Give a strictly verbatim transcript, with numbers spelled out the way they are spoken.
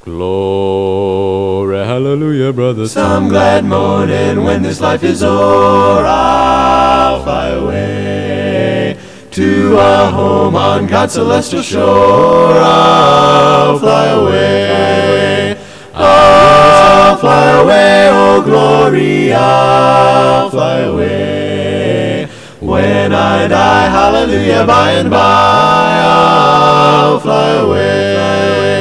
Glory, hallelujah, brother. Some glad morning when this life is o'er, I'll fly away to a home on God's celestial shore. I'll fly away. I'll fly away, oh glory, I'll fly away. When I die, hallelujah, by and by, I'll fly away.